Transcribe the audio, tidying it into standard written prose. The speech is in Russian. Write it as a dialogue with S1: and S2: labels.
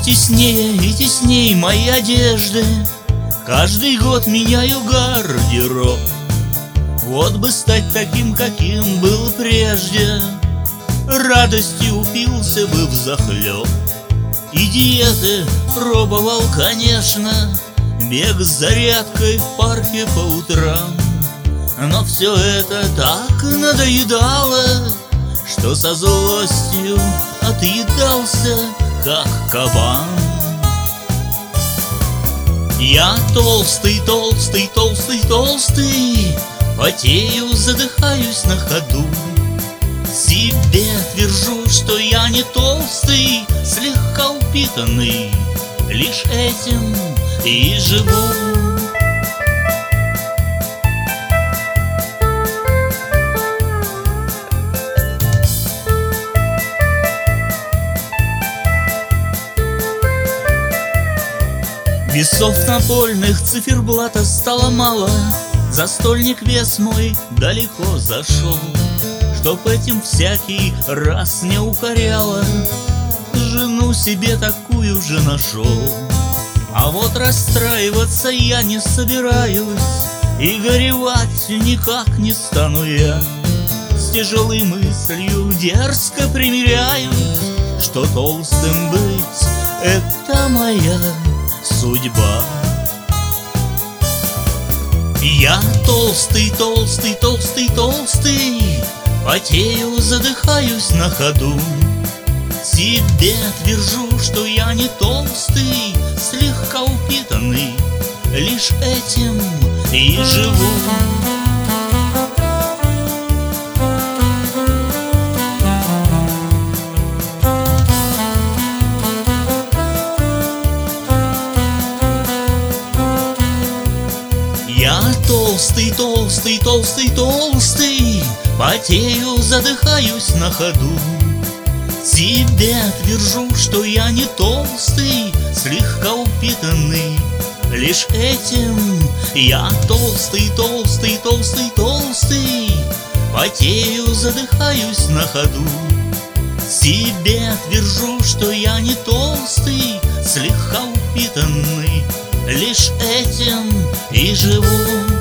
S1: теснее и тесней мои одежды, каждый год меняю гардероб. Вот бы стать таким, каким был прежде, радости упился бы взахлеб. И диеты пробовал, конечно, бег с зарядкой в парке по утрам. Но все это так надоедало, что со злостью отъедался, как кабан. Я толстый, толстый, толстый, толстый, потею, задыхаюсь на ходу. Себе твержу, что я не толстый, слегка упитанный, лишь этим и живу. Весов напольных циферблата стало мало, за стольник вес мой далеко зашел. Чтоб этим всякий раз не укоряла, жену себе такую же нашел. А вот расстраиваться я не собираюсь, и горевать никак не стану я. С тяжелой мыслью дерзко примиряюсь, что толстым быть — это моя судьба. Я толстый, толстый, толстый, толстый, потею, задыхаюсь на ходу. Себе твержу, что я не толстый, слегка упитанный, лишь этим и живу. Я толстый, толстый, толстый, толстый, потею, задыхаюсь на ходу. Себе твержу, что я не толстый, слегка упитанный, лишь этим я толстый, толстый, толстый, толстый, потею, задыхаюсь на ходу. Себе твержу, что я не толстый, слегка упитанный, лишь этим и живу.